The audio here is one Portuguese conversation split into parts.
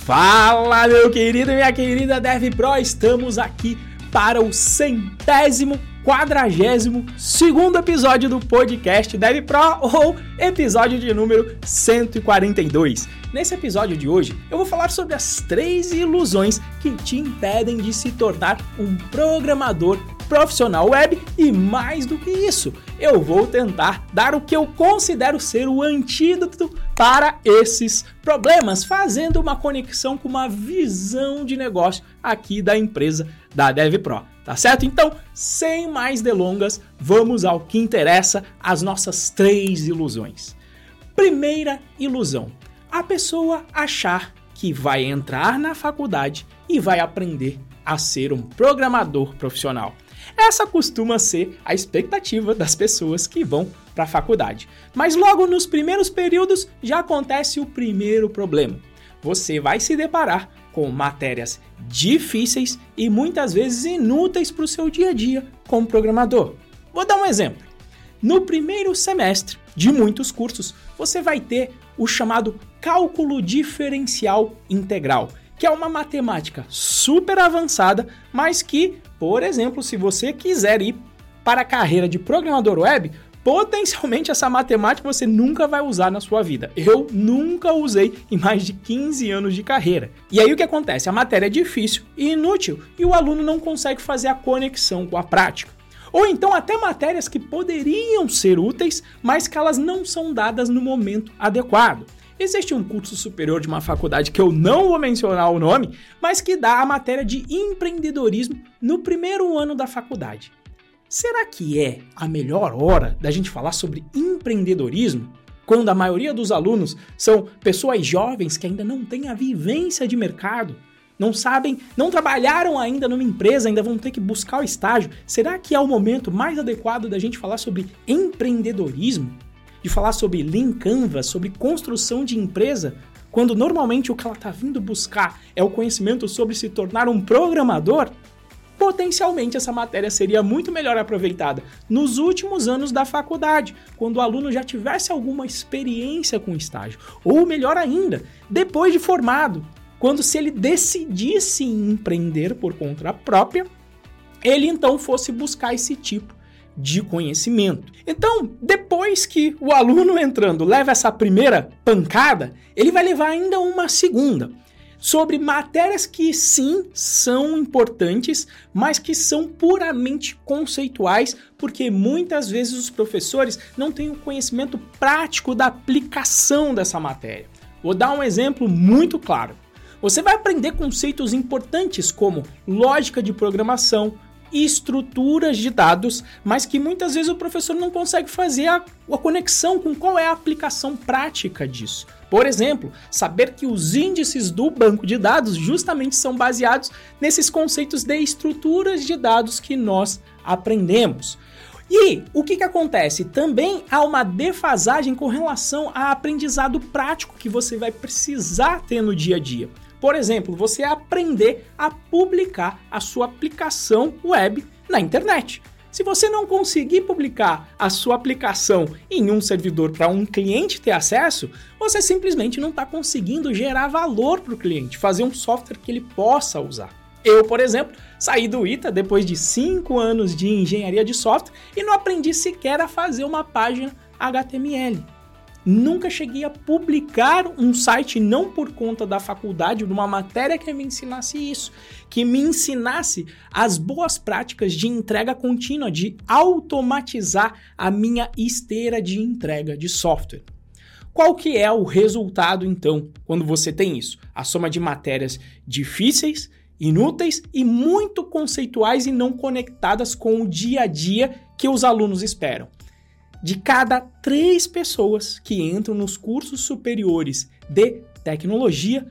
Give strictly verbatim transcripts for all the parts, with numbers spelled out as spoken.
Fala, meu querido e minha querida DevPro, estamos aqui para o centésimo, quadragésimo segundo episódio do podcast DevPro, ou episódio de número cento e quarenta e dois. Nesse episódio de hoje, eu vou falar sobre as três ilusões que te impedem de se tornar um programador profissional web e, mais do que isso, eu vou tentar dar o que eu considero ser o antídoto para esses problemas, fazendo uma conexão com uma visão de negócio aqui da empresa da DevPro, tá certo? Então, sem mais delongas, vamos ao que interessa, as nossas três ilusões. Primeira ilusão: a pessoa achar que vai entrar na faculdade e vai aprender a ser um programador profissional. Essa costuma ser a expectativa das pessoas que vão para a faculdade. Mas logo nos primeiros períodos já acontece o primeiro problema. Você vai se deparar com matérias difíceis e muitas vezes inúteis para o seu dia a dia como programador. Vou dar um exemplo. No primeiro semestre de muitos cursos, você vai ter o chamado cálculo diferencial integral, que é uma matemática super avançada, mas que, por exemplo, se você quiser ir para a carreira de programador web, potencialmente essa matemática você nunca vai usar na sua vida. Eu nunca usei em mais de quinze anos de carreira. E aí o que acontece? A matéria é difícil e inútil e o aluno não consegue fazer a conexão com a prática. Ou então até matérias que poderiam ser úteis, mas que elas não são dadas no momento adequado. Existe um curso superior de uma faculdade que eu não vou mencionar o nome, mas que dá a matéria de empreendedorismo no primeiro ano da faculdade. Será que é a melhor hora da gente falar sobre empreendedorismo, quando a maioria dos alunos são pessoas jovens que ainda não têm a vivência de mercado, não sabem, não trabalharam ainda numa empresa, ainda vão ter que buscar o estágio? Será que é o momento mais adequado da gente falar sobre empreendedorismo? De falar sobre Lean Canvas, sobre construção de empresa, quando normalmente o que ela está vindo buscar é o conhecimento sobre se tornar um programador? Potencialmente essa matéria seria muito melhor aproveitada nos últimos anos da faculdade, quando o aluno já tivesse alguma experiência com estágio, ou melhor ainda, depois de formado, quando se ele decidisse empreender por conta própria, ele então fosse buscar esse tipo de conhecimento. Então, depois que o aluno entrando leva essa primeira pancada, ele vai levar ainda uma segunda, sobre matérias que sim são importantes, mas que são puramente conceituais, porque muitas vezes os professores não têm o conhecimento prático da aplicação dessa matéria. Vou dar um exemplo muito claro. Você vai aprender conceitos importantes como lógica de programação, estruturas de dados, mas que muitas vezes o professor não consegue fazer a, a conexão com qual é a aplicação prática disso. Por exemplo, saber que os índices do banco de dados justamente são baseados nesses conceitos de estruturas de dados que nós aprendemos. E o que que acontece? Também há uma defasagem com relação ao aprendizado prático que você vai precisar ter no dia a dia. Por exemplo, você aprender a publicar a sua aplicação web na internet. Se você não conseguir publicar a sua aplicação em um servidor para um cliente ter acesso, você simplesmente não está conseguindo gerar valor para o cliente, fazer um software que ele possa usar. Eu, por exemplo, saí do I T A depois de cinco anos de engenharia de software e não aprendi sequer a fazer uma página H T M L. Nunca cheguei a publicar um site, não por conta da faculdade, de uma matéria que me ensinasse isso, que me ensinasse as boas práticas de entrega contínua, de automatizar a minha esteira de entrega de software. Qual que é o resultado, então, quando você tem isso? A soma de matérias difíceis, inúteis e muito conceituais e não conectadas com o dia a dia que os alunos esperam. De cada três pessoas que entram nos cursos superiores de tecnologia,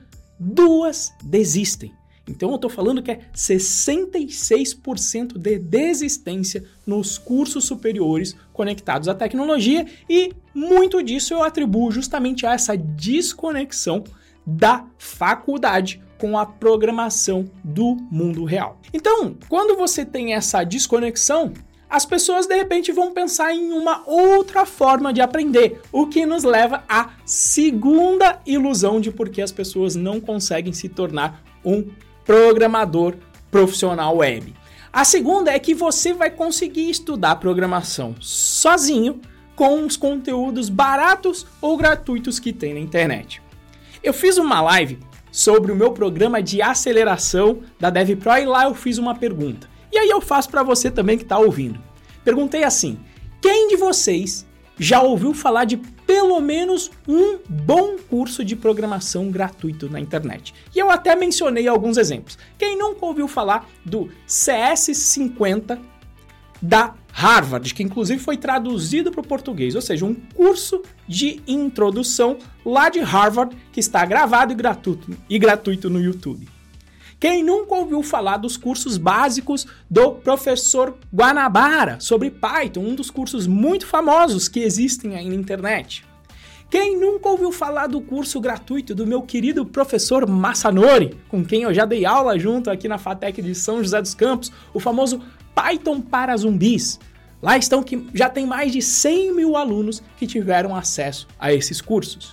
duas desistem. Então eu estou falando que é sessenta e seis por cento de desistência nos cursos superiores conectados à tecnologia e muito disso eu atribuo justamente a essa desconexão da faculdade com a programação do mundo real. Então, quando você tem essa desconexão, as pessoas de repente vão pensar em uma outra forma de aprender, o que nos leva à segunda ilusão de por que as pessoas não conseguem se tornar um programador profissional web. A segunda é que você vai conseguir estudar programação sozinho com os conteúdos baratos ou gratuitos que tem na internet. Eu fiz uma live sobre o meu programa de aceleração da DevPro e lá eu fiz uma pergunta. E aí eu faço para você também que está ouvindo. Perguntei assim: quem de vocês já ouviu falar de pelo menos um bom curso de programação gratuito na internet? E eu até mencionei alguns exemplos. Quem nunca ouviu falar do C S cinquenta da Harvard, que inclusive foi traduzido para o português, ou seja, um curso de introdução lá de Harvard que está gravado e gratuito, e gratuito no YouTube. Quem nunca ouviu falar dos cursos básicos do professor Guanabara sobre Python, um dos cursos muito famosos que existem aí na internet? Quem nunca ouviu falar do curso gratuito do meu querido professor Massanori, com quem eu já dei aula junto aqui na FATEC de São José dos Campos, o famoso Python para zumbis? Lá estão que já tem mais de cem mil alunos que tiveram acesso a esses cursos.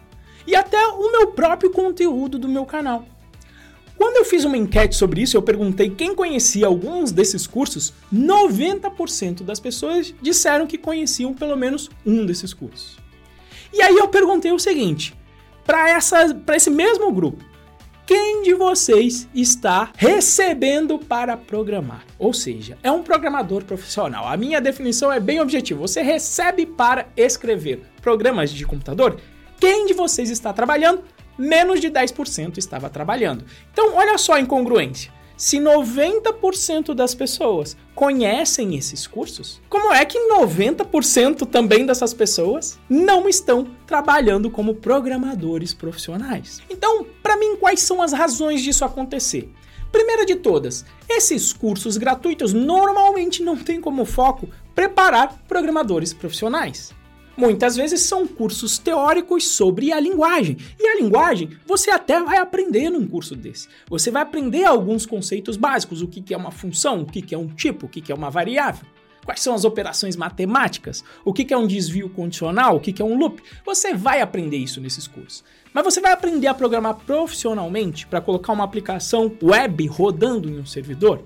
E até o meu próprio conteúdo do meu canal. Quando eu fiz uma enquete sobre isso, eu perguntei quem conhecia alguns desses cursos, noventa por cento das pessoas disseram que conheciam pelo menos um desses cursos. E aí eu perguntei o seguinte, para esse mesmo grupo, quem de vocês está recebendo para programar? Ou seja, é um programador profissional. A minha definição é bem objetiva. Você recebe para escrever programas de computador? Quem de vocês está trabalhando? Menos de dez por cento estava trabalhando. Então, olha só a incongruência. Se noventa por cento das pessoas conhecem esses cursos, como é que noventa por cento também dessas pessoas não estão trabalhando como programadores profissionais? Então, para mim, quais são as razões disso acontecer? Primeira de todas, esses cursos gratuitos normalmente não têm como foco preparar programadores profissionais. Muitas vezes são cursos teóricos sobre a linguagem. E a linguagem você até vai aprender num curso desse. Você vai aprender alguns conceitos básicos. O que é uma função, o que é um tipo, o que é uma variável. Quais são as operações matemáticas, o que é um desvio condicional, o que é um loop. Você vai aprender isso nesses cursos. Mas você vai aprender a programar profissionalmente para colocar uma aplicação web rodando em um servidor?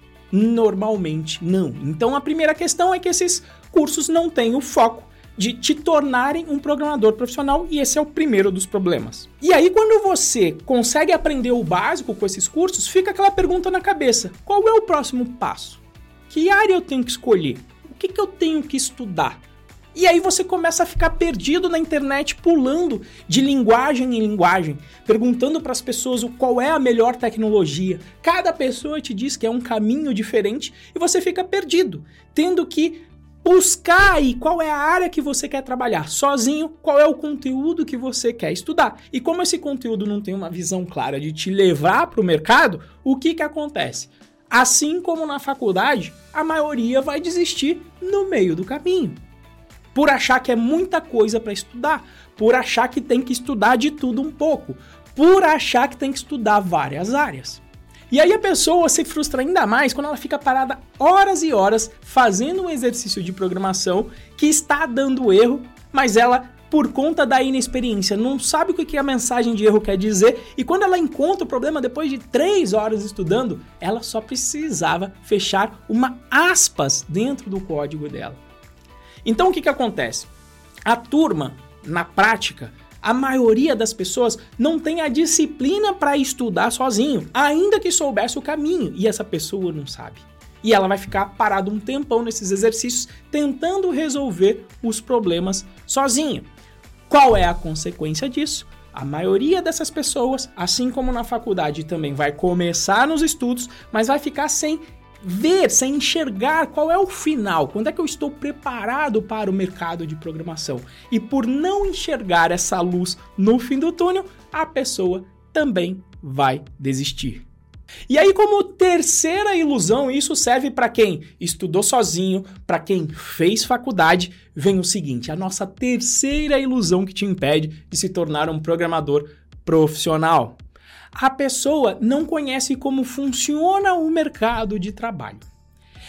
Normalmente não. Então a primeira questão é que esses cursos não têm o foco de te tornarem um programador profissional, e esse é o primeiro dos problemas. E aí, quando você consegue aprender o básico com esses cursos, fica aquela pergunta na cabeça: qual é o próximo passo? Que área eu tenho que escolher? O que, que eu tenho que estudar? E aí você começa a ficar perdido na internet, pulando de linguagem em linguagem, perguntando para as pessoas qual é a melhor tecnologia. Cada pessoa te diz que é um caminho diferente e você fica perdido, tendo que buscar aí qual é a área que você quer trabalhar sozinho, qual é o conteúdo que você quer estudar. E como esse conteúdo não tem uma visão clara de te levar para o mercado, o que que acontece? Assim como na faculdade, a maioria vai desistir no meio do caminho, por achar que é muita coisa para estudar, por achar que tem que estudar de tudo um pouco, por achar que tem que estudar várias áreas. E aí a pessoa se frustra ainda mais quando ela fica parada horas e horas fazendo um exercício de programação que está dando erro, mas ela, por conta da inexperiência, não sabe o que a mensagem de erro quer dizer, e quando ela encontra o problema depois de três horas estudando, ela só precisava fechar uma aspas dentro do código dela. Então o que que acontece? A turma, na prática, a maioria das pessoas não tem a disciplina para estudar sozinho, ainda que soubesse o caminho, e essa pessoa não sabe. E ela vai ficar parada um tempão nesses exercícios, tentando resolver os problemas sozinha. Qual é a consequência disso? A maioria dessas pessoas, assim como na faculdade, também vai começar nos estudos, mas vai ficar sem ver, sem enxergar qual é o final, quando é que eu estou preparado para o mercado de programação. E por não enxergar essa luz no fim do túnel, a pessoa também vai desistir. E aí, como terceira ilusão, isso serve para quem estudou sozinho, para quem fez faculdade, vem o seguinte: a nossa terceira ilusão que te impede de se tornar um programador profissional. A pessoa não conhece como funciona o mercado de trabalho.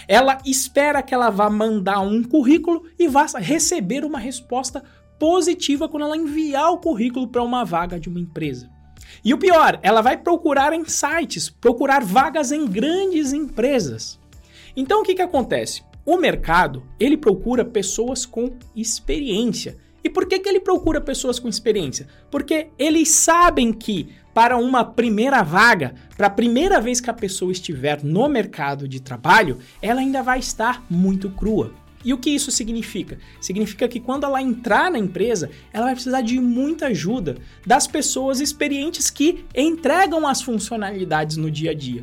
Ela espera que ela vá mandar um currículo e vá receber uma resposta positiva quando ela enviar o currículo para uma vaga de uma empresa. E o pior, ela vai procurar em sites, procurar vagas em grandes empresas. Então o que que acontece? O mercado, ele procura pessoas com experiência. E por que que ele procura pessoas com experiência? Porque eles sabem que para uma primeira vaga, para a primeira vez que a pessoa estiver no mercado de trabalho, ela ainda vai estar muito crua. E o que isso significa? Significa que quando ela entrar na empresa, ela vai precisar de muita ajuda das pessoas experientes que entregam as funcionalidades no dia a dia.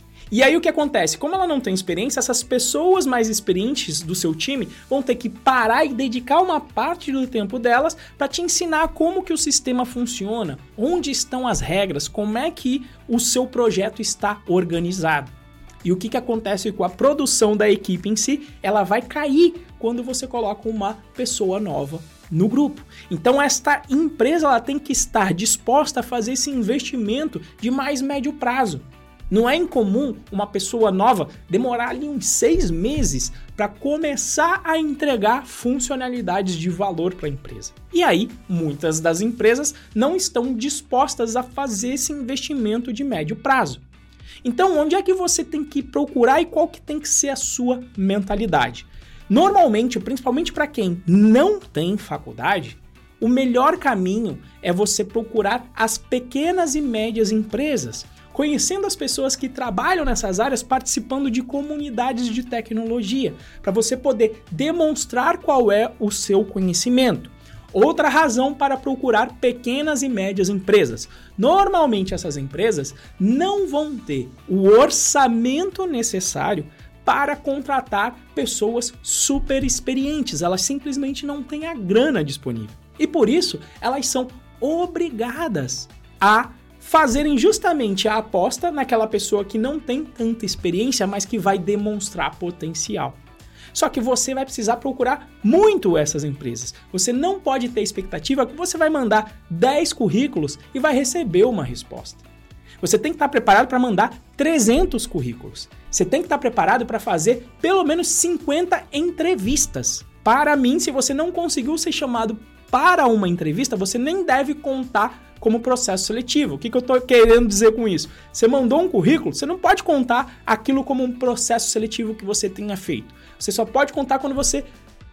E aí o que acontece? Como ela não tem experiência, essas pessoas mais experientes do seu time vão ter que parar e dedicar uma parte do tempo delas para te ensinar como que o sistema funciona, onde estão as regras, como é que o seu projeto está organizado. E o que que acontece com a produção da equipe em si? Ela vai cair quando você coloca uma pessoa nova no grupo. Então esta empresa ela tem que estar disposta a fazer esse investimento de mais médio prazo. Não é incomum uma pessoa nova demorar ali uns seis meses para começar a entregar funcionalidades de valor para a empresa. E aí, muitas das empresas não estão dispostas a fazer esse investimento de médio prazo. Então, onde é que você tem que procurar e qual que tem que ser a sua mentalidade? Normalmente, principalmente para quem não tem faculdade, o melhor caminho é você procurar as pequenas e médias empresas, conhecendo as pessoas que trabalham nessas áreas, participando de comunidades de tecnologia, para você poder demonstrar qual é o seu conhecimento. Outra razão para procurar pequenas e médias empresas. Normalmente essas empresas não vão ter o orçamento necessário para contratar pessoas super experientes. Elas simplesmente não têm a grana disponível. E por isso elas são obrigadas a fazerem justamente a aposta naquela pessoa que não tem tanta experiência, mas que vai demonstrar potencial. Só que você vai precisar procurar muito essas empresas. Você não pode ter expectativa que você vai mandar dez currículos e vai receber uma resposta. Você tem que estar preparado para mandar trezentos currículos. Você tem que estar preparado para fazer pelo menos cinquenta entrevistas. Para mim, se você não conseguiu ser chamado para uma entrevista, você nem deve contar como processo seletivo. O que, que eu estou querendo dizer com isso? Você mandou um currículo, você não pode contar aquilo como um processo seletivo que você tenha feito. Você só pode contar quando você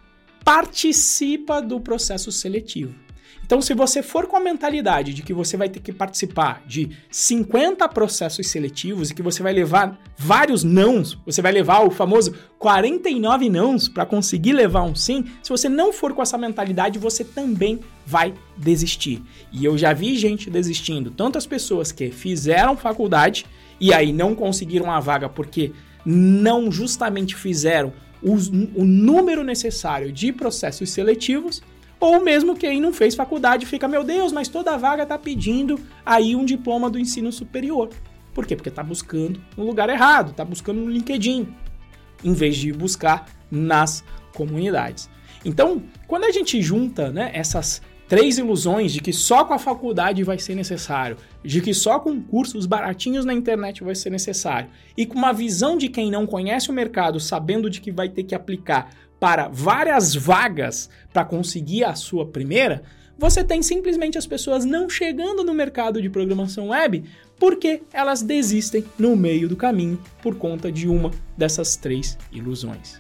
participa do processo seletivo. Então, se você for com a mentalidade de que você vai ter que participar de cinquenta processos seletivos e que você vai levar vários nãos, você vai levar o famoso quarenta e nove nãos para conseguir levar um sim, se você não for com essa mentalidade, você também vai desistir. E eu já vi gente desistindo, tanto as pessoas que fizeram faculdade e aí não conseguiram a vaga porque não justamente fizeram o, o número necessário de processos seletivos, ou mesmo quem não fez faculdade fica, meu Deus, mas toda vaga está pedindo aí um diploma do ensino superior. Por quê? Porque está buscando no lugar errado, está buscando no LinkedIn, em vez de buscar nas comunidades. Então, quando a gente junta, né, essas três ilusões de que só com a faculdade vai ser necessário, de que só com cursos baratinhos na internet vai ser necessário, e com uma visão de quem não conhece o mercado, sabendo de que vai ter que aplicar para várias vagas para conseguir a sua primeira, você tem simplesmente as pessoas não chegando no mercado de programação web porque elas desistem no meio do caminho por conta de uma dessas três ilusões.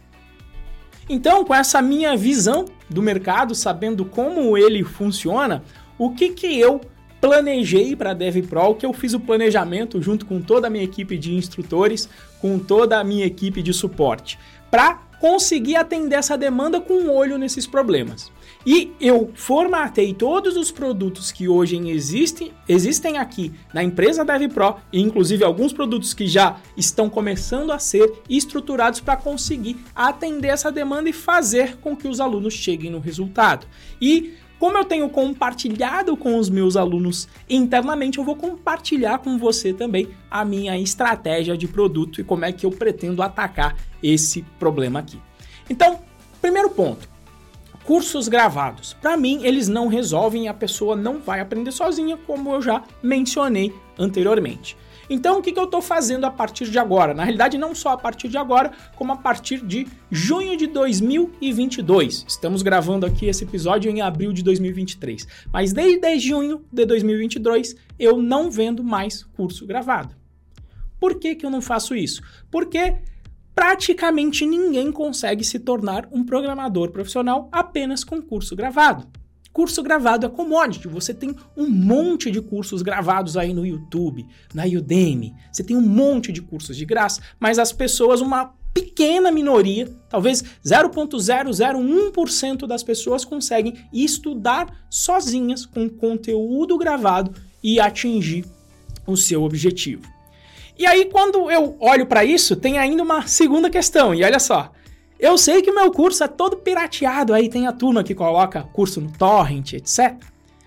Então, com essa minha visão do mercado, sabendo como ele funciona, o que que eu planejei para a DevPro, que eu fiz o planejamento junto com toda a minha equipe de instrutores, com toda a minha equipe de suporte, para conseguir atender essa demanda com um olho nesses problemas. E eu formatei todos os produtos que hoje existem, existem aqui na empresa DevPro, e inclusive alguns produtos que já estão começando a ser estruturados para conseguir atender essa demanda e fazer com que os alunos cheguem no resultado. E como eu tenho compartilhado com os meus alunos internamente, eu vou compartilhar com você também a minha estratégia de produto e como é que eu pretendo atacar esse problema aqui. Então, primeiro ponto, cursos gravados. Para mim, eles não resolvem e a pessoa não vai aprender sozinha, como eu já mencionei anteriormente. Então, o que, que eu estou fazendo a partir de agora? Na realidade, não só a partir de agora, como a partir de junho de dois mil e vinte e dois. Estamos gravando aqui esse episódio em abril de dois mil e vinte e três. Mas desde junho de dois mil e vinte e dois, eu não vendo mais curso gravado. Por que, que eu não faço isso? Porque praticamente ninguém consegue se tornar um programador profissional apenas com curso gravado. Curso gravado é commodity, você tem um monte de cursos gravados aí no YouTube, na Udemy, você tem um monte de cursos de graça, mas as pessoas, uma pequena minoria, talvez zero vírgula zero zero um por cento das pessoas conseguem estudar sozinhas com conteúdo gravado e atingir o seu objetivo. E aí, quando eu olho para isso, tem ainda uma segunda questão, e olha só. Eu sei que o meu curso é todo pirateado, aí tem a turma que coloca curso no torrent, etcétera.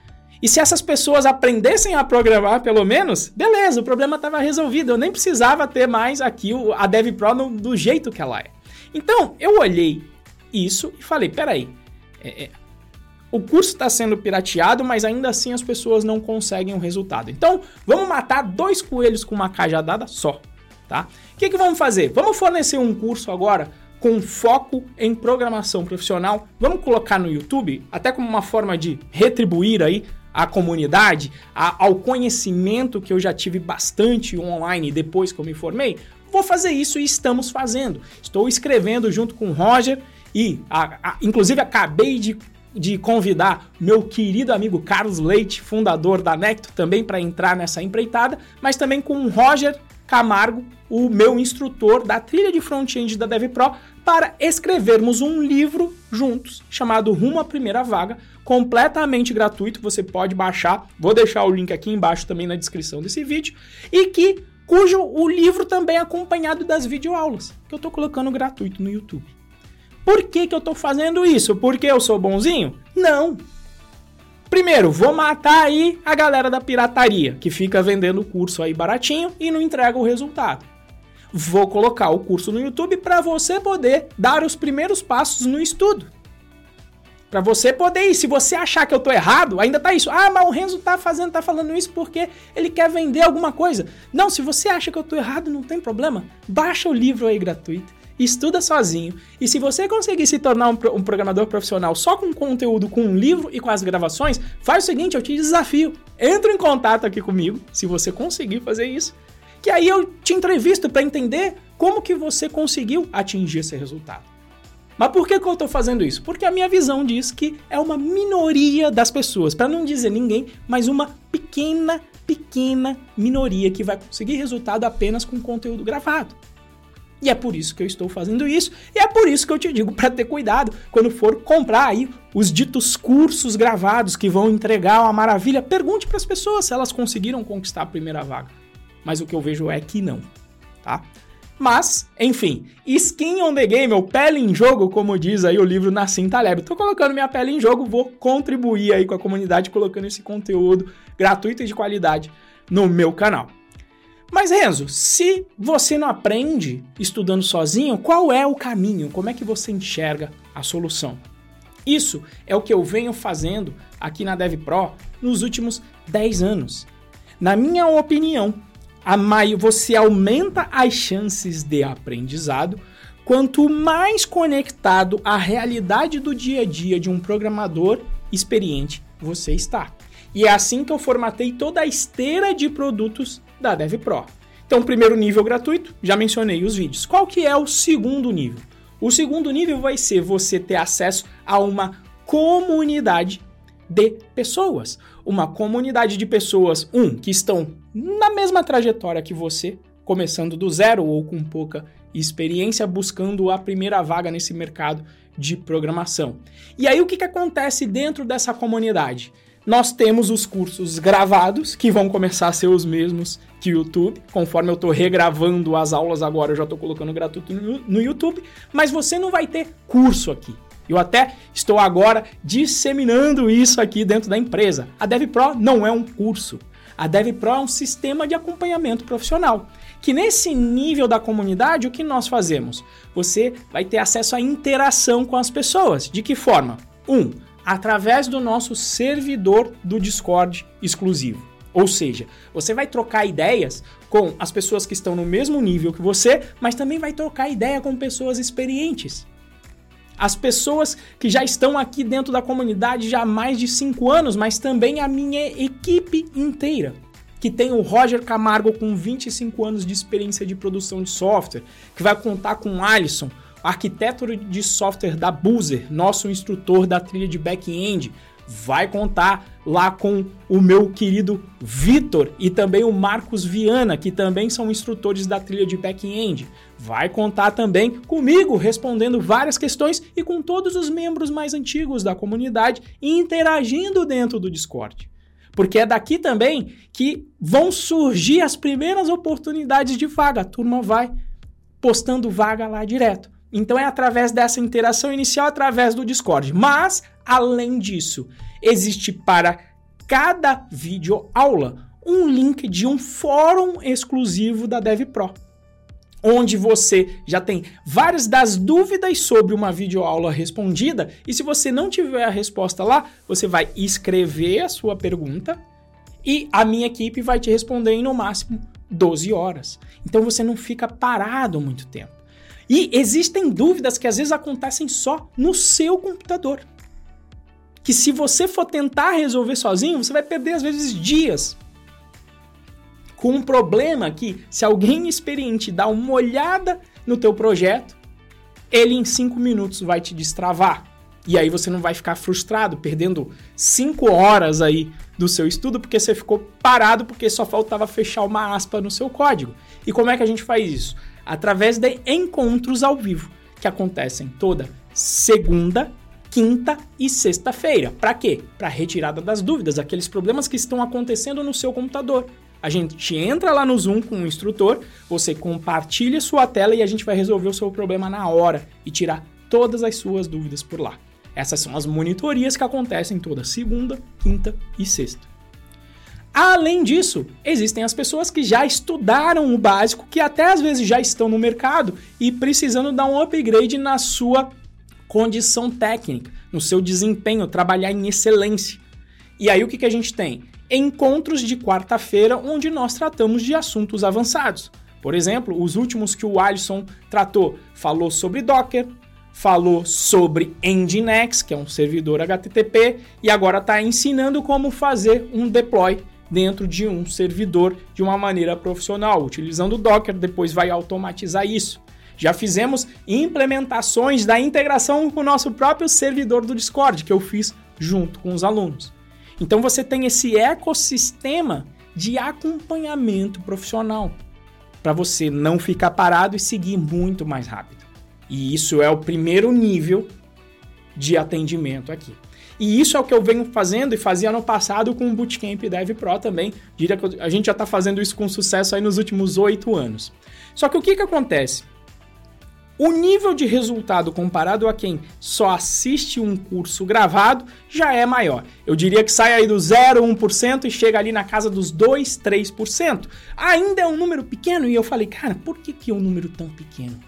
E se essas pessoas aprendessem a programar, pelo menos, beleza, o problema estava resolvido. Eu nem precisava ter mais aqui a DevPro no, do jeito que ela é. Então, eu olhei isso e falei, peraí, é, é, o curso está sendo pirateado, mas ainda assim as pessoas não conseguem o resultado. Então, vamos matar dois coelhos com uma cajadada só, tá? O que, que vamos fazer? Vamos fornecer um curso agora com foco em programação profissional. Vamos colocar no YouTube, até como uma forma de retribuir aí à comunidade, a, ao conhecimento que eu já tive bastante online depois que eu me formei. Vou fazer isso e estamos fazendo. Estou escrevendo junto com o Roger e, a, a, inclusive, acabei de, de convidar meu querido amigo Carlos Leite, fundador da Necto, também para entrar nessa empreitada, mas também com o Roger Camargo, o meu instrutor da trilha de front-end da DevPro, para escrevermos um livro juntos, chamado Rumo à Primeira Vaga, completamente gratuito, você pode baixar, vou deixar o link aqui embaixo também na descrição desse vídeo, e que, cujo o livro também é acompanhado das videoaulas, que eu estou colocando gratuito no YouTube. Por que que eu estou fazendo isso? Porque eu sou bonzinho? Não! Primeiro, vou matar aí a galera da pirataria, que fica vendendo o curso aí baratinho e não entrega o resultado. Vou colocar o curso no YouTube para você poder dar os primeiros passos no estudo. Para você poder ir. Se você achar que eu tô errado, ainda tá isso. Ah, mas o Renzo tá fazendo, tá falando isso porque ele quer vender alguma coisa. Não, se você acha que eu tô errado, não tem problema. Baixa o livro aí gratuito. Estuda sozinho, e se você conseguir se tornar um, um programador profissional só com conteúdo, com um livro e com as gravações, faz o seguinte, eu te desafio, entra em contato aqui comigo, se você conseguir fazer isso, que aí eu te entrevisto para entender como que você conseguiu atingir esse resultado. Mas por que que eu estou fazendo isso? Porque a minha visão diz que é uma minoria das pessoas, para não dizer ninguém, mas uma pequena, pequena minoria que vai conseguir resultado apenas com conteúdo gravado. E é por isso que eu estou fazendo isso, e é por isso que eu te digo para ter cuidado quando for comprar aí os ditos cursos gravados que vão entregar uma maravilha. Pergunte para as pessoas se elas conseguiram conquistar a primeira vaga. Mas o que eu vejo é que não, tá? Mas, enfim, skin on the game, ou pele em jogo, como diz aí o livro Nassim Taleb. Tô colocando minha pele em jogo, vou contribuir aí com a comunidade colocando esse conteúdo gratuito e de qualidade no meu canal. Mas, Renzo, se você não aprende estudando sozinho, qual é o caminho? Como é que você enxerga a solução? Isso é o que eu venho fazendo aqui na DevPro nos últimos dez anos. Na minha opinião, a mai... você aumenta as chances de aprendizado quanto mais conectado à realidade do dia a dia de um programador experiente você está. E é assim que eu formatei toda a esteira de produtos da DevPro. Então, primeiro nível gratuito, já mencionei os vídeos. Qual que é o segundo nível? O segundo nível vai ser você ter acesso a uma comunidade de pessoas. Uma comunidade de pessoas, um, que estão na mesma trajetória que você, começando do zero ou com pouca experiência, buscando a primeira vaga nesse mercado de programação. E aí, o que que acontece dentro dessa comunidade? Nós temos os cursos gravados, que vão começar a ser os mesmos que o YouTube. Conforme eu estou regravando as aulas agora, eu já estou colocando gratuito no, no YouTube. Mas você não vai ter curso aqui. Eu até estou agora disseminando isso aqui dentro da empresa. A DevPro não é um curso. A DevPro é um sistema de acompanhamento profissional. Que nesse nível da comunidade, o que nós fazemos? Você vai ter acesso à interação com as pessoas. De que forma? Um, através do nosso servidor do Discord exclusivo. Ou seja, você vai trocar ideias com as pessoas que estão no mesmo nível que você, mas também vai trocar ideia com pessoas experientes. As pessoas que já estão aqui dentro da comunidade já há mais de cinco anos, mas também a minha equipe inteira, que tem o Roger Camargo com vinte e cinco anos de experiência de produção de software, que vai contar com o Alisson, arquiteto de software da Boozer, nosso instrutor da trilha de back-end, vai contar lá com o meu querido Vitor e também o Marcos Viana, que também são instrutores da trilha de back-end. Vai contar também comigo, respondendo várias questões e com todos os membros mais antigos da comunidade interagindo dentro do Discord. Porque é daqui também que vão surgir as primeiras oportunidades de vaga. A turma vai postando vaga lá direto. Então é através dessa interação inicial, através do Discord. Mas, além disso, existe para cada videoaula um link de um fórum exclusivo da DevPro, onde você já tem várias das dúvidas sobre uma videoaula respondida, e se você não tiver a resposta lá, você vai escrever a sua pergunta e a minha equipe vai te responder em no máximo doze horas. Então você não fica parado muito tempo. E existem dúvidas que às vezes acontecem só no seu computador, que se você for tentar resolver sozinho, você vai perder às vezes dias. Com um problema que, se alguém experiente dá uma olhada no teu projeto, ele em cinco minutos vai te destravar. E aí você não vai ficar frustrado, perdendo cinco horas aí do seu estudo, porque você ficou parado, porque só faltava fechar uma aspa no seu código. E como é que a gente faz isso? Através de encontros ao vivo, que acontecem toda segunda, quinta e sexta-feira. Para quê? Para retirada das dúvidas, aqueles problemas que estão acontecendo no seu computador. A gente entra lá no Zoom com o instrutor, você compartilha sua tela e a gente vai resolver o seu problema na hora e tirar todas as suas dúvidas por lá. Essas são as monitorias que acontecem toda segunda, quinta e sexta. Além disso, existem as pessoas que já estudaram o básico, que até às vezes já estão no mercado e precisando dar um upgrade na sua condição técnica, no seu desempenho, trabalhar em excelência. E aí o que, que a gente tem? Encontros de quarta-feira onde nós tratamos de assuntos avançados. Por exemplo, os últimos que o Alisson tratou, falou sobre Docker, falou sobre Nginx, que é um servidor H T T P, e agora está ensinando como fazer um deploy dentro de um servidor de uma maneira profissional, utilizando o Docker, depois vai automatizar isso. Já fizemos implementações da integração com o nosso próprio servidor do Discord, que eu fiz junto com os alunos. Então você tem esse ecossistema de acompanhamento profissional, para você não ficar parado e seguir muito mais rápido. E isso é o primeiro nível de atendimento aqui. E isso é o que eu venho fazendo e fazia no passado com o Bootcamp DevPro também. Diria que a gente já está fazendo isso com sucesso aí nos últimos oito anos. Só que o que, que acontece? O nível de resultado comparado a quem só assiste um curso gravado já é maior. Eu diria que sai aí do zero vírgula um por cento e chega ali na casa dos dois, três por cento. Ainda é um número pequeno e eu falei, cara, por que, que é um número tão pequeno?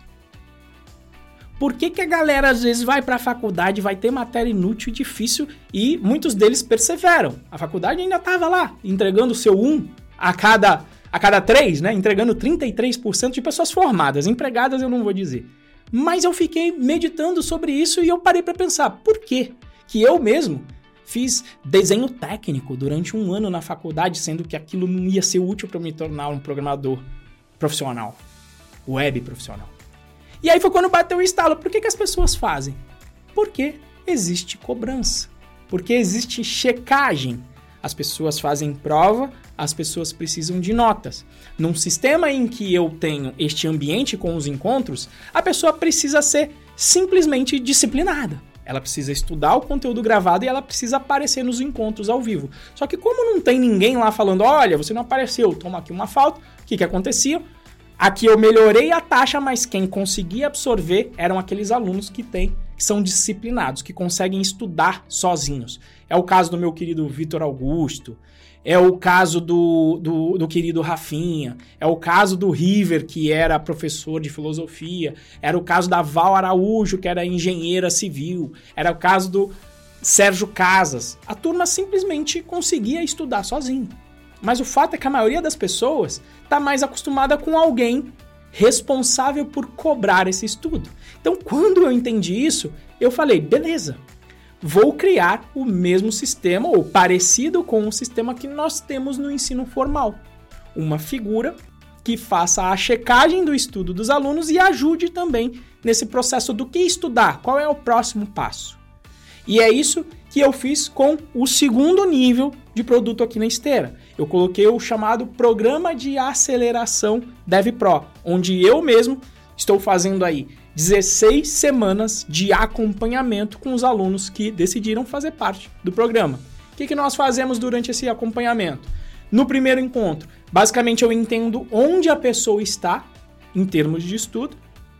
Por que, que a galera às vezes vai para a faculdade, vai ter matéria inútil e difícil e muitos deles perseveram? A faculdade ainda estava lá, entregando o seu um a cada, a cada três, né? Entregando trinta e três por cento de pessoas formadas, empregadas eu não vou dizer. Mas eu fiquei meditando sobre isso e eu parei para pensar, por quê? Que eu mesmo fiz desenho técnico durante um ano na faculdade, sendo que aquilo não ia ser útil para me tornar um programador profissional, web profissional. E aí foi quando bateu o estalo. Por que, que as pessoas fazem? Porque existe cobrança. Porque existe checagem. As pessoas fazem prova, as pessoas precisam de notas. Num sistema em que eu tenho este ambiente com os encontros, a pessoa precisa ser simplesmente disciplinada. Ela precisa estudar o conteúdo gravado e ela precisa aparecer nos encontros ao vivo. Só que como não tem ninguém lá falando, olha, você não apareceu, toma aqui uma falta, o que, que acontecia? Aqui eu melhorei a taxa, mas quem conseguia absorver eram aqueles alunos que têm, que são disciplinados, que conseguem estudar sozinhos. É o caso do meu querido Vitor Augusto, é o caso do, do, do querido Rafinha, é o caso do River, que era professor de filosofia, era o caso da Val Araújo, que era engenheira civil, era o caso do Sérgio Casas. A turma simplesmente conseguia estudar sozinho. Mas o fato é que a maioria das pessoas está mais acostumada com alguém responsável por cobrar esse estudo. Então, quando eu entendi isso, eu falei, beleza, vou criar o mesmo sistema, ou parecido com o sistema que nós temos no ensino formal. Uma figura que faça a checagem do estudo dos alunos e ajude também nesse processo do que estudar, qual é o próximo passo. E é isso que eu fiz com o segundo nível de produto aqui na esteira. Eu coloquei o chamado Programa de Aceleração DevPro, onde eu mesmo estou fazendo aí dezesseis semanas de acompanhamento com os alunos que decidiram fazer parte do programa. O que, que nós fazemos durante esse acompanhamento? No primeiro encontro, basicamente eu entendo onde a pessoa está em termos de estudo,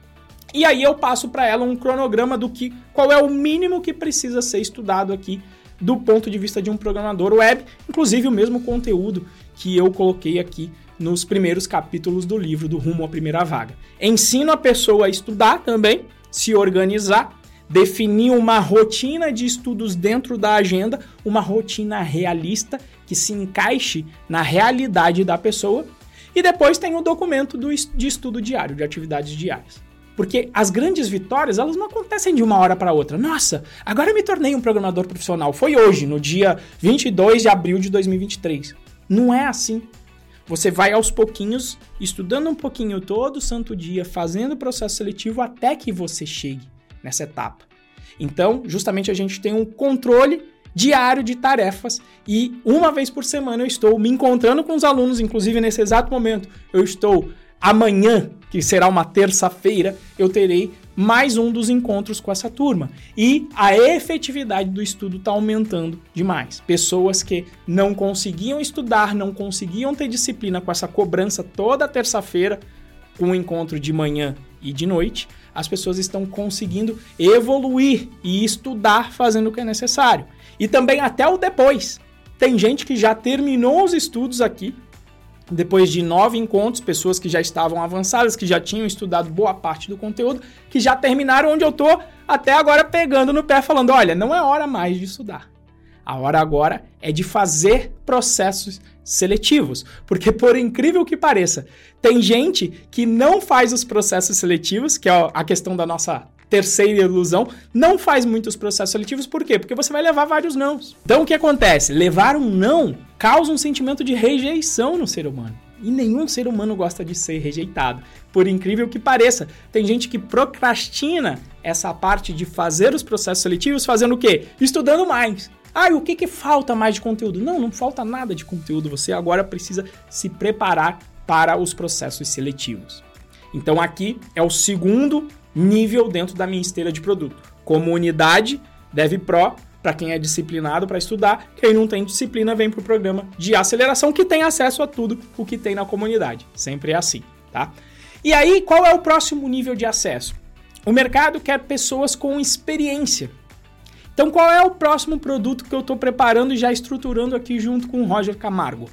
e aí eu passo para ela um cronograma do que, qual é o mínimo que precisa ser estudado aqui do ponto de vista de um programador web, inclusive o mesmo conteúdo que eu coloquei aqui nos primeiros capítulos do livro do Rumo à Primeira Vaga. Ensino a pessoa a estudar também, se organizar, definir uma rotina de estudos dentro da agenda, uma rotina realista que se encaixe na realidade da pessoa, e depois tem o documento do, de estudo diário, de atividades diárias. Porque as grandes vitórias, elas não acontecem de uma hora para outra. Nossa, agora eu me tornei um programador profissional. Foi hoje, no dia vinte e dois de abril de dois mil e vinte e três. Não é assim. Você vai aos pouquinhos, estudando um pouquinho todo santo dia, fazendo o processo seletivo até que você chegue nessa etapa. Então, justamente a gente tem um controle diário de tarefas e uma vez por semana eu estou me encontrando com os alunos, inclusive nesse exato momento eu estou... Amanhã, que será uma terça-feira, eu terei mais um dos encontros com essa turma. E a efetividade do estudo está aumentando demais. Pessoas que não conseguiam estudar, não conseguiam ter disciplina com essa cobrança toda terça-feira, com o encontro de manhã e de noite, as pessoas estão conseguindo evoluir e estudar fazendo o que é necessário. E também até o depois. Tem gente que já terminou os estudos aqui, depois de nove encontros, pessoas que já estavam avançadas, que já tinham estudado boa parte do conteúdo, que já terminaram onde eu tô até agora pegando no pé, falando, olha, não é hora mais de estudar. A hora agora é de fazer processos seletivos. Porque, por incrível que pareça, tem gente que não faz os processos seletivos, que é a questão da nossa terceira ilusão, não faz muitos processos seletivos. Por quê? Porque você vai levar vários nãos. Então, o que acontece? Levar um não causa um sentimento de rejeição no ser humano. E nenhum ser humano gosta de ser rejeitado. Por incrível que pareça, tem gente que procrastina essa parte de fazer os processos seletivos fazendo o quê? Estudando mais. Ah, e o que, que falta mais de conteúdo? Não, não falta nada de conteúdo. Você agora precisa se preparar para os processos seletivos. Então aqui é o segundo nível dentro da minha esteira de produto. Comunidade DevPro, para quem é disciplinado para estudar. Quem não tem disciplina vem para o programa de aceleração, que tem acesso a tudo o que tem na comunidade. Sempre é assim, tá? E aí, qual é o próximo nível de acesso? O mercado quer pessoas com experiência. Então, qual é o próximo produto que eu estou preparando e já estruturando aqui junto com o Roger Camargo?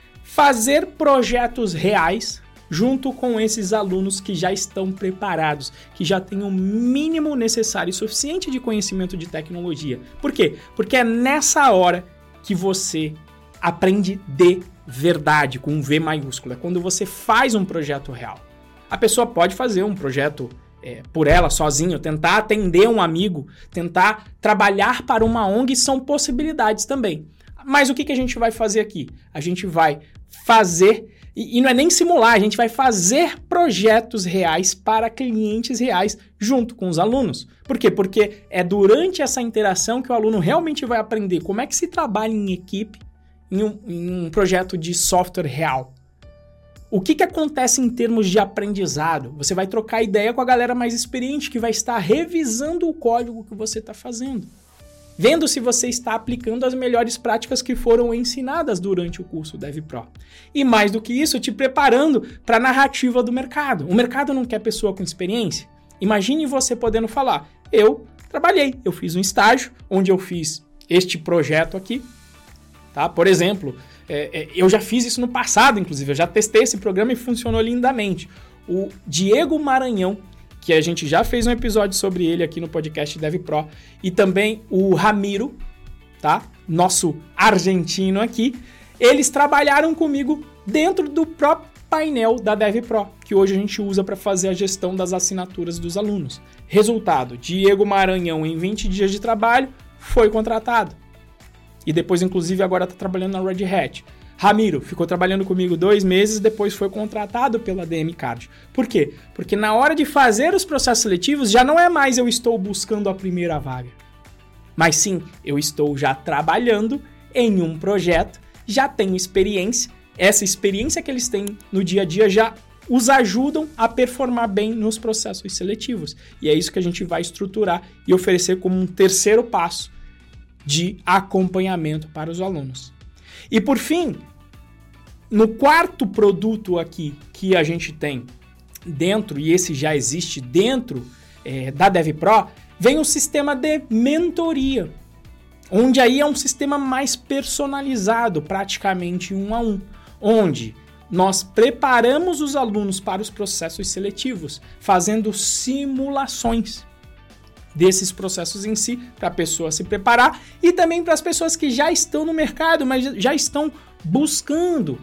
Fazer projetos reais junto com esses alunos que já estão preparados, que já têm o mínimo necessário e suficiente de conhecimento de tecnologia. Por quê? Porque é nessa hora que você aprende de verdade, com um V maiúsculo. É quando você faz um projeto real. A pessoa pode fazer um projeto é, por ela, sozinha, tentar atender um amigo, tentar trabalhar para uma O N G, são possibilidades também. Mas o que, que a gente vai fazer aqui? A gente vai fazer... E não é nem simular, a gente vai fazer projetos reais para clientes reais junto com os alunos. Por quê? Porque é durante essa interação que o aluno realmente vai aprender como é que se trabalha em equipe em um, em um projeto de software real. O que, que acontece em termos de aprendizado? Você vai trocar ideia com a galera mais experiente que vai estar revisando o código que você está fazendo. Vendo se você está aplicando as melhores práticas que foram ensinadas durante o curso DevPro. E mais do que isso, te preparando para a narrativa do mercado. O mercado não quer pessoa com experiência? Imagine você podendo falar, eu trabalhei, eu fiz um estágio onde eu fiz este projeto aqui, tá? Por exemplo, é, é, eu já fiz isso no passado, inclusive, eu já testei esse programa e funcionou lindamente. O Diego Maranhão, que a gente já fez um episódio sobre ele aqui no podcast DevPro, e também o Ramiro, tá? Nosso argentino aqui, eles trabalharam comigo dentro do próprio painel da DevPro, que hoje a gente usa para fazer a gestão das assinaturas dos alunos. Resultado, Diego Maranhão, em vinte dias de trabalho, foi contratado. E depois, inclusive, agora está trabalhando na Red Hat. Ramiro ficou trabalhando comigo dois meses, depois foi contratado pela D M Card. Por quê? Porque na hora de fazer os processos seletivos, já não é mais eu estou buscando a primeira vaga. Mas sim, eu estou já trabalhando em um projeto, já tenho experiência. Essa experiência que eles têm no dia a dia já os ajudam a performar bem nos processos seletivos. E é isso que a gente vai estruturar e oferecer como um terceiro passo de acompanhamento para os alunos. E por fim, no quarto produto aqui que a gente tem dentro, e esse já existe dentro é, da DevPro, vem o sistema de mentoria, onde aí é um sistema mais personalizado, praticamente um a um, onde nós preparamos os alunos para os processos seletivos, fazendo simulações desses processos em si, para a pessoa se preparar e também para as pessoas que já estão no mercado, mas já estão buscando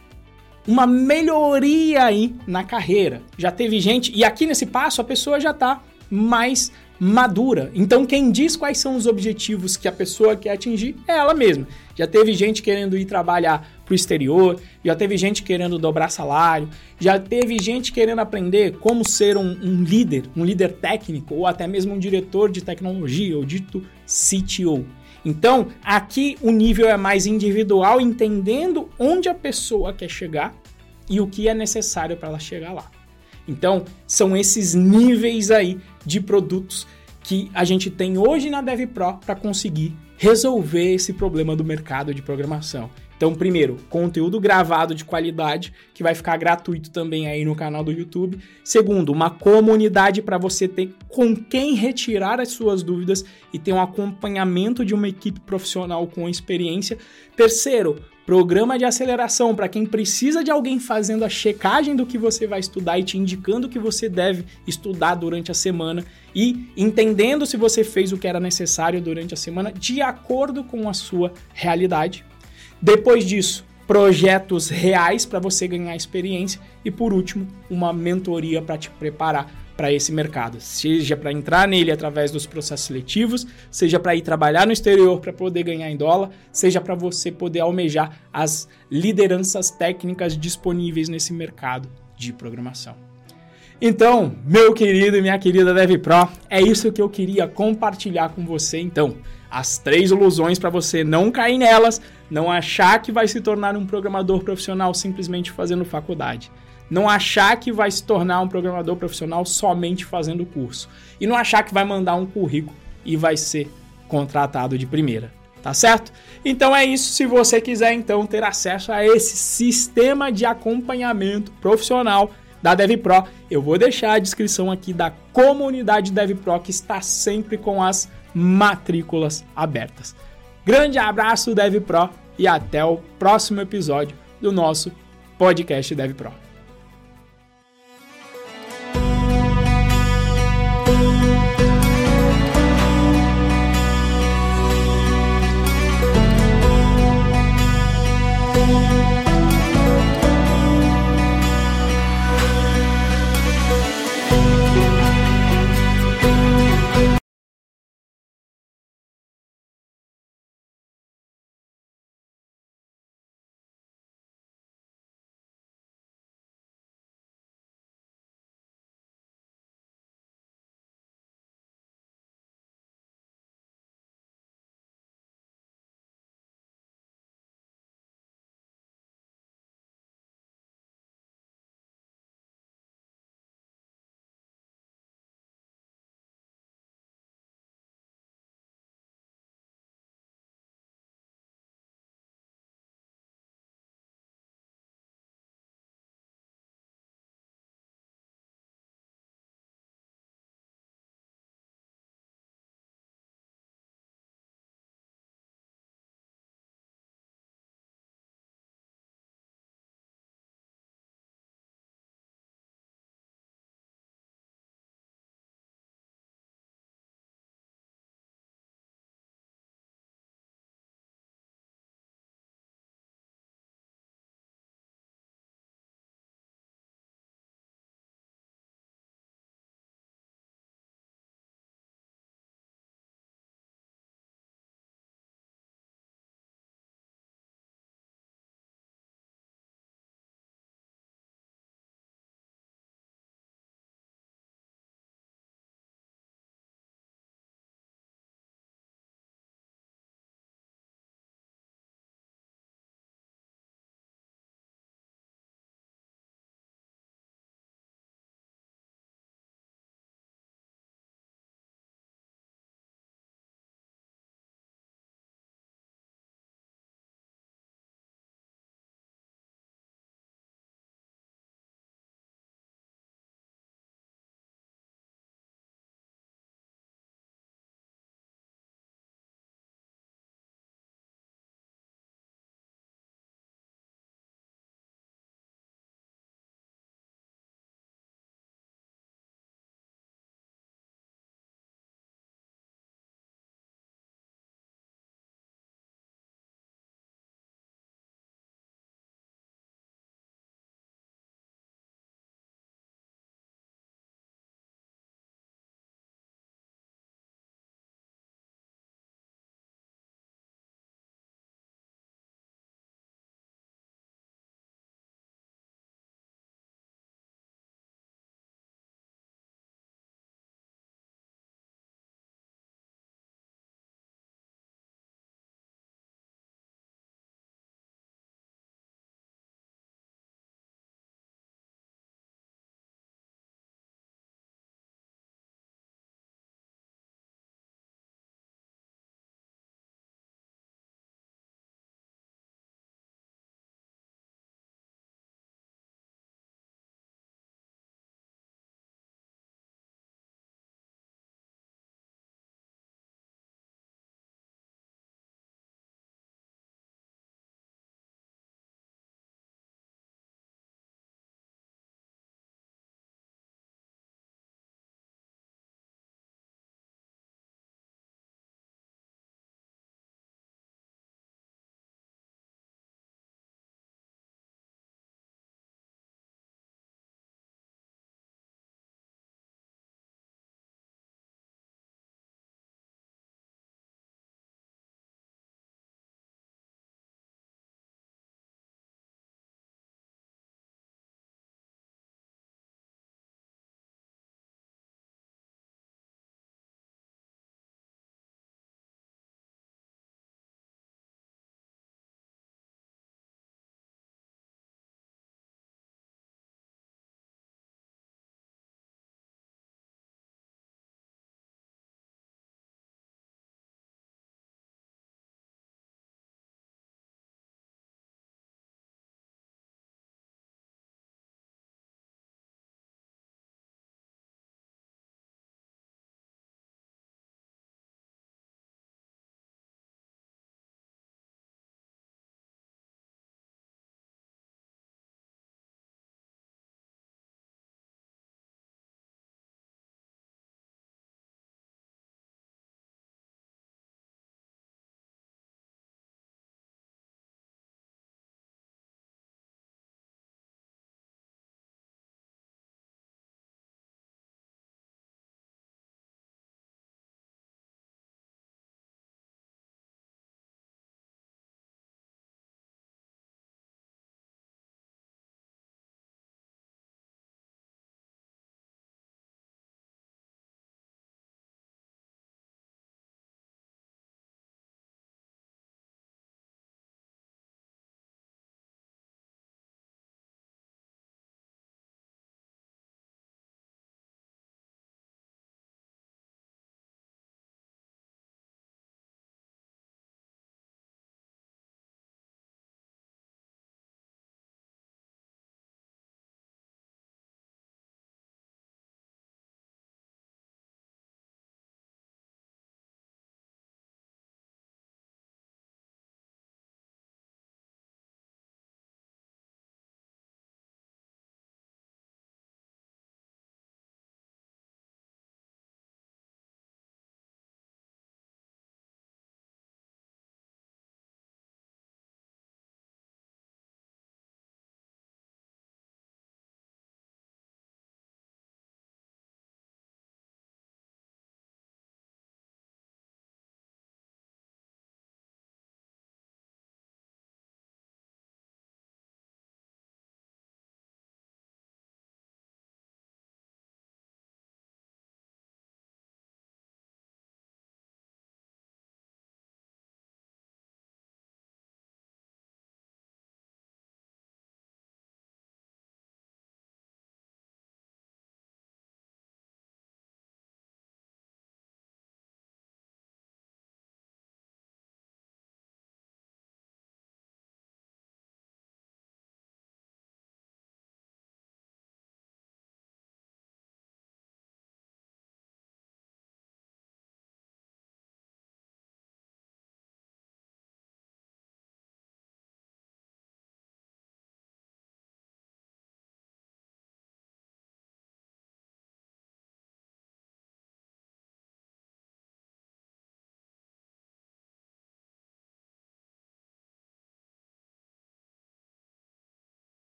uma melhoria aí na carreira. Já teve gente, e aqui nesse passo a pessoa já está mais madura. Então quem diz quais são os objetivos que a pessoa quer atingir é ela mesma. Já teve gente querendo ir trabalhar para o exterior, já teve gente querendo dobrar salário, já teve gente querendo aprender como ser um, um líder, um líder técnico ou até mesmo um diretor de tecnologia, ou dito C T O. Então, aqui o nível é mais individual, entendendo onde a pessoa quer chegar e o que é necessário para ela chegar lá. Então, são esses níveis aí de produtos que a gente tem hoje na DevPro para conseguir resolver esse problema do mercado de programação. Então, primeiro, conteúdo gravado de qualidade, que vai ficar gratuito também aí no canal do YouTube. Segundo, uma comunidade para você ter com quem retirar as suas dúvidas e ter um acompanhamento de uma equipe profissional com experiência. Terceiro, programa de aceleração para quem precisa de alguém fazendo a checagem do que você vai estudar e te indicando o que você deve estudar durante a semana e entendendo se você fez o que era necessário durante a semana de acordo com a sua realidade. Depois disso, projetos reais para você ganhar experiência e, por último, uma mentoria para te preparar para esse mercado, seja para entrar nele através dos processos seletivos, seja para ir trabalhar no exterior para poder ganhar em dólar, seja para você poder almejar as lideranças técnicas disponíveis nesse mercado de programação. Então, meu querido e minha querida DevPro, é isso que eu queria compartilhar com você. Então, as três ilusões para você não cair nelas, não achar que vai se tornar um programador profissional simplesmente fazendo faculdade. Não achar que vai se tornar um programador profissional somente fazendo curso. E não achar que vai mandar um currículo e vai ser contratado de primeira. Tá certo? Então é isso. Se você quiser então ter acesso a esse sistema de acompanhamento profissional da DevPro, eu vou deixar a descrição aqui da comunidade DevPro, que está sempre com as matrículas abertas. Grande abraço, DevPro, e até o próximo episódio do nosso podcast DevPro. Música